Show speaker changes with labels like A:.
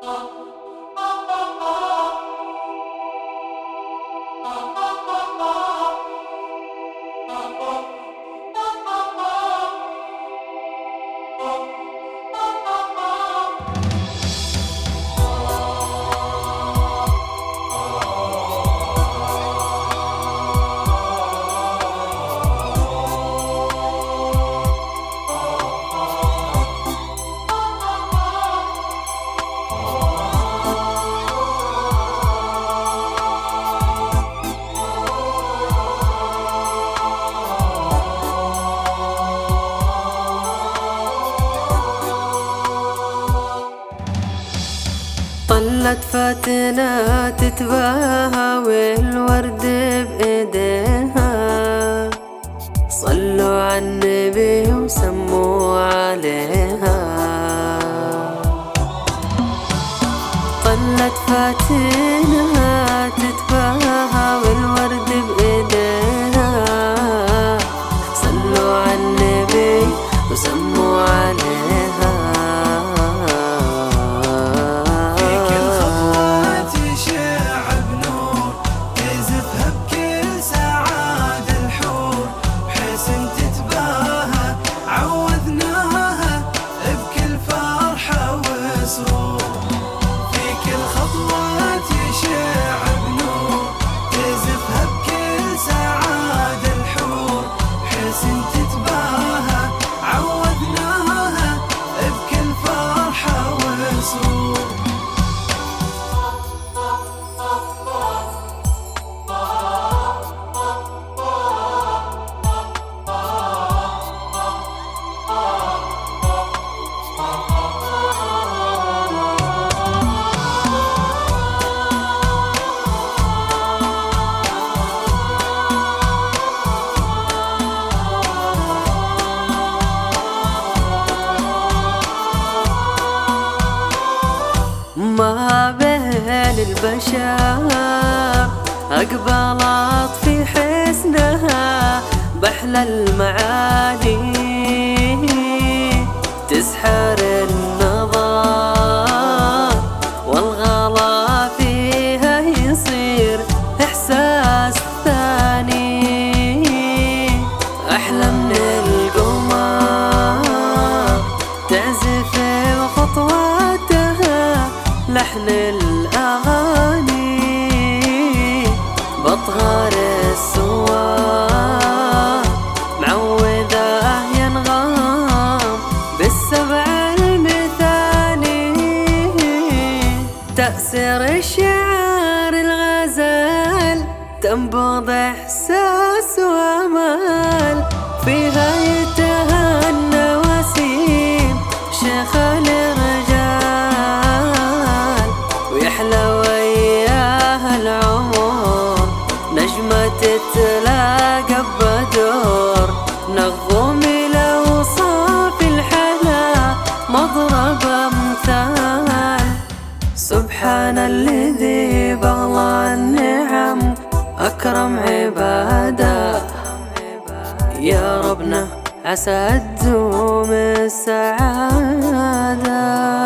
A: طلت فاتنة تتباهى والورد بإيديها، صلوا على النبي وسموا عليها. طلت فاتنة تتباهى والورد بإيديها، صلوا على النبي وسموا عليها. ما بين البشر أقبلت في حسنها بحلى المعاني، تسحر النظر والغلا فيها يصير إحساس ثاني، أحلى من القمر تعزف وخطواتها لحن الأغاني، بطهر السوار معوذة ينغام بالسبع المثاني، تأثير الشعر الغزال تنبض إحساس وأمال، فيها يتهنى وسيم شيخ الرجال، ويحلى وياها العمر نجمة تتلاقى بدور، نغم الأوصاف الحلا مضرب أمثال. سبحان الذي بغلى النعم أكرم عباده، يا ربنا عسى تدوم السعادة.